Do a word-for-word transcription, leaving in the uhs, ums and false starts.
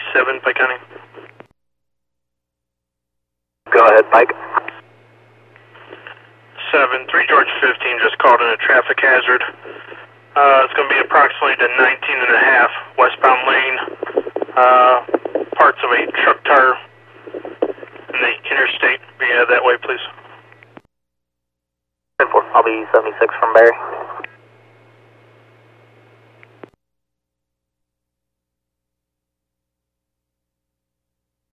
seven, Pike County. Go ahead, Pike. seven, three George fifteen just called in a traffic hazard. Uh, it's going to be approximately to nineteen and a half westbound lane. Uh, parts of a truck tire in the interstate. Be uh, that way, please. I'll be seventy-six from Barry.